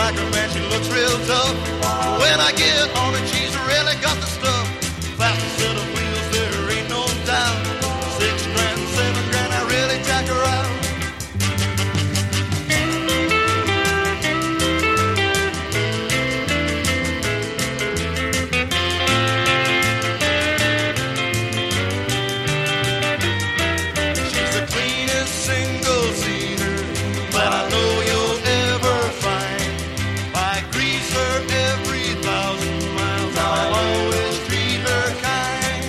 like her, man, she looks real tough. When I get on her, she's really got the stuff. Fast set of wheels, there ain't no doubt. 6 grand, 7 grand, I really jack her out. She's the cleanest single-seater that I know you'll ever find. I grease her every 1,000 miles. I'll always treat her kind.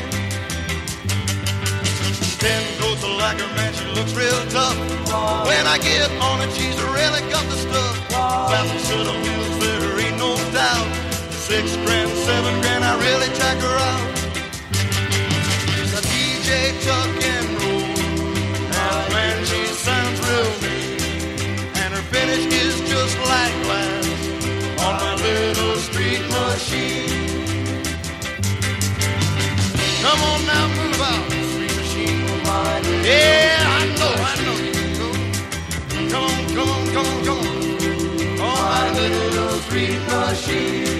10 coats of like her, man, she looks real tough. When I get on it, she's really got the stuff. Fast set of wheels, there ain't no doubt. 6 grand, 7 grand, I really jack her out. She's a DJ tuck and roll, and man, she sounds real mean. And her finish is just like glass on my little street machine. Come on now, move out, street machine. Yeah, I know you can go. Come on, come on, come on, come on. On my little street machine.